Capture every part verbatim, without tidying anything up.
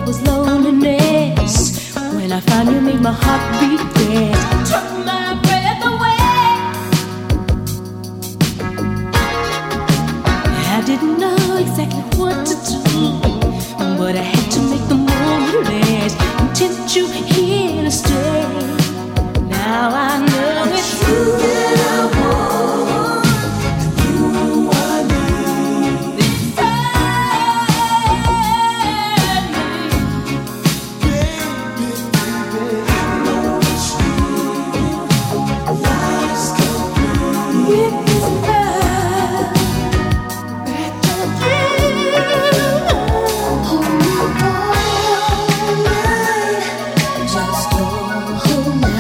it was loneliness. When I finally made my heart beat fast, took my breath away. I didn't know exactly what to do, but I had to make the moment last. Intent you here to stay. Now I know it's true that I want, and you I need. This time, baby, baby, I know it's true. Life's complete with this love that you give. Hold me all night, just don't hold me.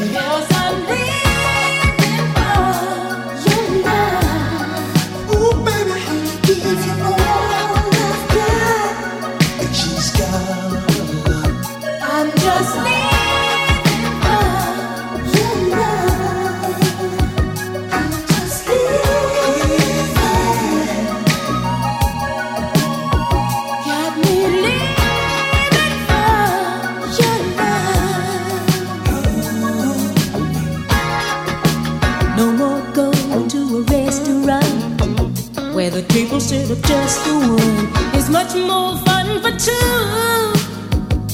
Where the table sit of just the one is much more fun for two.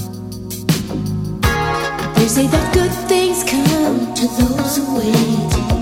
They say that good things come to those who wait.